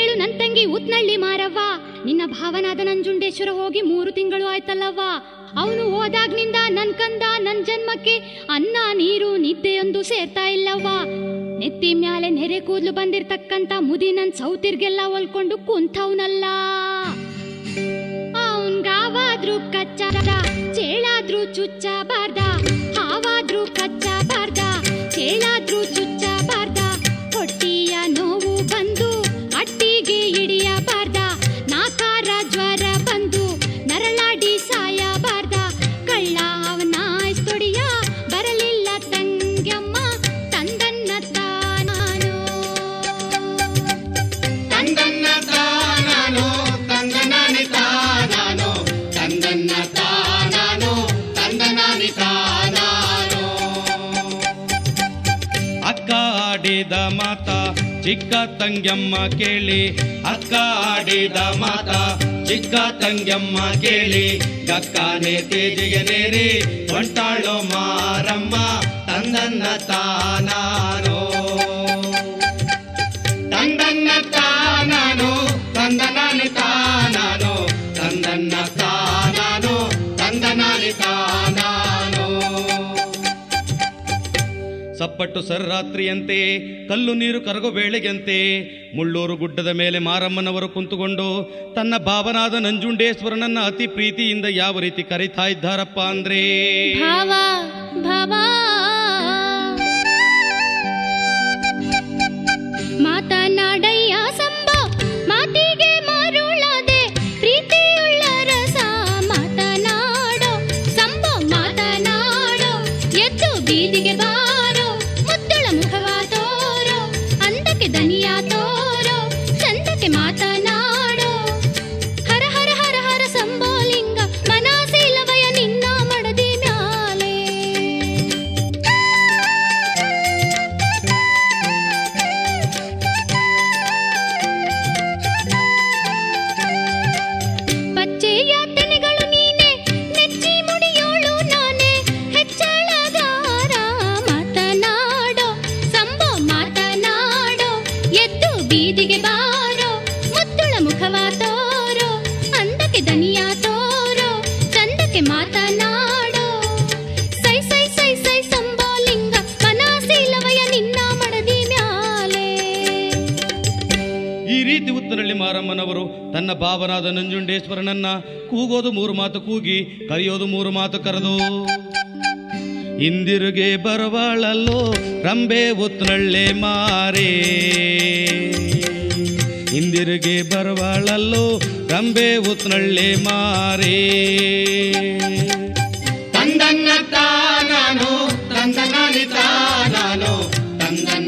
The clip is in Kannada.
ಕೇಳು ನನ್ ತಂಗಿ ಉತ್ನಳ್ಳಿ ಮಾರವ್ವ, ನಿನ್ನ ಭಾವನಾದ ನಂಜುಂಡೇಶ್ವರ ಹೋಗಿ 3 ತಿಂಗಳು ಆಯ್ತಲ್ಲವ್ವ. ಅವನು ಹೋದಾಗ್ನಿಂದ ನನ್ ಕಂದ ನನ್ ಜನ್ಮಕ್ಕೆ ಅನ್ನ ನೀರು ನಿದ್ದೆಯೊಂದು ಸೇರ್ತಾ ಇಲ್ಲವ್ವ. ನೆತ್ತಿ ಮ್ಯಾಲೆ ನೆರೆ ಕೂದ್ಲು ಬಂದಿರ್ತಕ್ಕಂತ ಮುದಿ ನನ್ ಸೌತಿರ್ಗೆಲ್ಲ ಹೊಲ್ಕೊಂಡು ಕುಂತವ್ನಲ್ಲ. ಅವನ್ಗಾವಾದ್ರೂ ಕಚ್ಚ ಚೇಳಾದ್ರೂ ಚುಚ್ಚ ಬಾರ್ದ, ಹಾವಾದ್ರೂ ಕಚ್ಚ ಬಾರ್ದ, ಚೇಳಾದ್ರೂ ಚುಚ್ಚ ಬಾರ್ದ. ಹೊಟ್ಟಿಯ ನೋವು ಬಂದು ಅಟ್ಟಿಗೆ ಹಿಡಿಯಬಾರ್ದ, ನಾಕಾರ ಜ್ವರ ಬಂದು ನರಳಾಡಿ ಸಾಯಬಾರ್ದ. ಕಳ್ಳ ಅವನ ತೊಡಿಯ ಬರಲಿಲ್ಲ ತಂಗ್ಯಮ್ಮ, ತಂದನ್ನ ತಾನಾನೋ ತಂದನ್ನ ತಾನಾನೋ ತಂದನಾನಿ ತಾನಾನೋ ತಂದನ್ನ ತಾನಾನೋ ತಂದನಾನಿ ತಾನಾನೋ. ಅಕ್ಕ ಆಡಿದ ಮಾತ ಚಿಕ್ಕ ತಂಗ್ಯಮ್ಮ ಕೇಳಿ, ಅಕ್ಕ ಆಡಿದ ಮಾತ ಚಿಕ್ಕ ತಂಗ್ಯಮ್ಮ ಕೇಳಿ. ಗಕ್ಕನೆ ತೇಜಿಗೆ ನೇರಿ ಹೊಂಟಾಳೋ ಮಾರಮ್ಮ, ತಂದನ್ನ ತಾನಾನೋ ತಂದನ್ನ ತಾನಾನೋ ತಂದನಾನಿ ತಾನಾನೋ ತಂದನ್ನ ತಾನಾನೋ ತಂದನಾನಿ ತಾನಾನೋ. ಸಪ್ಪಟ್ಟು ಸರ್ರಾತ್ರಿಯಂತೆ ಕಲ್ಲು ನೀರು ಕರಗೋ ವೇಳೆಗಂತೆ ಮುಳ್ಳೂರು ಗುಡ್ಡದ ಮೇಲೆ ಮಾರಮ್ಮನವರು ಕುಂತುಕೊಂಡು ತನ್ನ ಭಾವನಾದ ನಂಜುಂಡೇಶ್ವರನನ್ನ ಅತಿ ಪ್ರೀತಿಯಿಂದ ಯಾವ ರೀತಿ ಕರೀತಾ ಇದ್ದಾರಪ್ಪ ಅಂದ್ರೆ, ಭಾವ ಭಾವ ಮಾತನಾಡಯ್ಯ ಸಂಭೋ ಮಾತಿಗೆ ಮರುಳದೆ ಪ್ರೀತಿಯುಳ್ಳ ರಸ. ಮಾತನಾಡೋ ಸಂಭೋ ಮಾತನಾಡೋ, ಎದ್ದು ಬೀದಿಗೆ ಬಾರೋ, ಮುದ್ದುಳ ಮುಖವ ತೋರೋ, ಅಂದಕ್ಕೆ ದನಿಯ ತೋರೋ, ಚಂದಕ್ಕೆ ಮಾತನಾಡೋ. ಹರ ಹರ ಹರ ಹರ ಸಂಬೋಲಿಂಗ ಮನಸಿಲವಯ ನಿನ್ನ ಮಡದಿ ಮ್ಯಾಲೆ. ಪಚ್ಚೆಯ ತೆನೆಗಳು ನೀನೆ, ನೆಚ್ಚಿ ಮುಡಿಯೋಳು ನಾನೇ, ಹೆಚ್ಚಳಗಾರ. ಮಾತನಾಡೋ ಸಂಭೋ ಮಾತನಾಡೋ, ಎದ್ದು ಬೀದಿಗೆ ಬಾರೋ, ಮುದ್ದುಳ ಮುಖವ ತೋರೋ, ಅಂದಕ್ಕೆ ದನಿಯ ತೋರೋ, ಚಂದಕ್ಕೆ ಮಾತನಾಡೋ. ಸೈ ಸೈ ಸೈ ಸೈ ಸಂಬೋಲಿಂಗ ಮನಸಿಲವಯ ನಿನ್ನ ಮಡದಿ ಮ್ಯಾಲೆ. ಈ ರೀತಿ ಉತ್ತರಳ್ಳಿ ಮಾರಮ್ಮನವರು ತನ್ನ ಭಾವನಾದ ನಂಜುಂಡೇಶ್ವರನನ್ನ ಕೂಗೋದು 3 ಮಾತು ಕೂಗಿ, ಕರೆಯೋದು 3 ಮಾತು ಕರೆದು. ಇಂದಿರುಗೆ ಬರವಾಳಲ್ಲೋ ರಂಬೆ ಉತ್ತರಳ್ಳೆ ಮಾರೇ, ಇಂದಿರುಗೆ ಬರವಾಳಲ್ಲೋ ರಂಬೆ ಉತ್ತರಳ್ಳೆ ಮಾರೇ. ತಂದನ್ನ ತಾನಾನೋ ತಂದನಾನಿ ತಾನಾನೋ ತಂದನ್ನ